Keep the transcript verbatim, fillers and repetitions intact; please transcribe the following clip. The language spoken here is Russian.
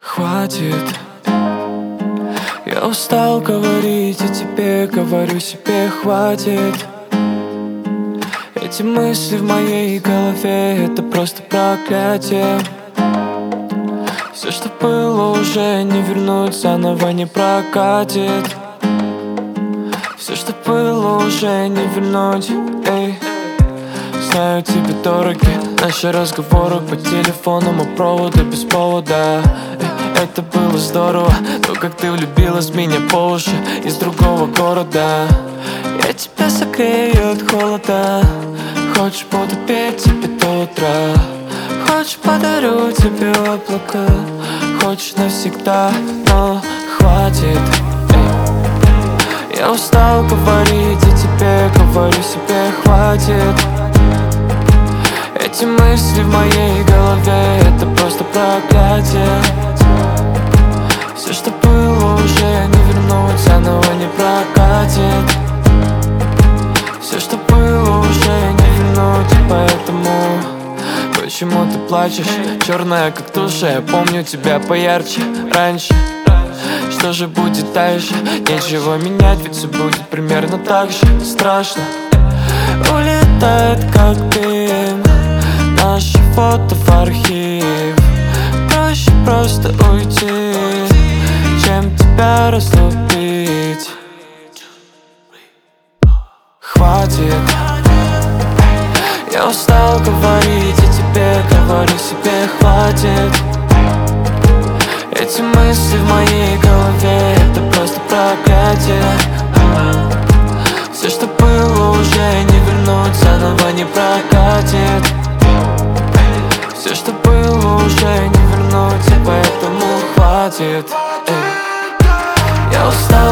Хватит. Я устал говорить, и тебе говорю себе хватит. Эти мысли в моей голове — это просто проклятие. Все, что было, уже не вернуть, заново не прокатит. Все, что было, уже не вернуть. Эй. Знаю, тебе дороги наши разговоры по телефону, мы проводы без повода. Эй, это было здорово, то, как ты влюбилась в меня по уши из другого города. Я тебя согрею от холода. Хочешь, буду петь тебе до утра. Хочешь, подарю тебе облака. Хочешь навсегда, но хватит. Эй. Я устал говорить, и тебе говорю себе хватит. Эти мысли в моей голове — это просто проклятие. Все, что было, уже не вернуть, заново не прокатит. Все, что было, уже не вернуть, и поэтому почему ты плачешь? Черная как туша, я помню тебя поярче раньше. Что же будет дальше? Нечего менять, ведь все будет примерно так же. Страшно. Улетает как дым наши фото в архив. Проще просто уйти, чем тебя разлюбить. Хватит. Я устал говорить, и тебе говорю себе хватит. Эти мысли в моей голове — это просто проклятие. Все, что было, уже не вернуть, заново не прокатит. Все, что было, уже не вернуть, и поэтому хватит. Эй. Я устал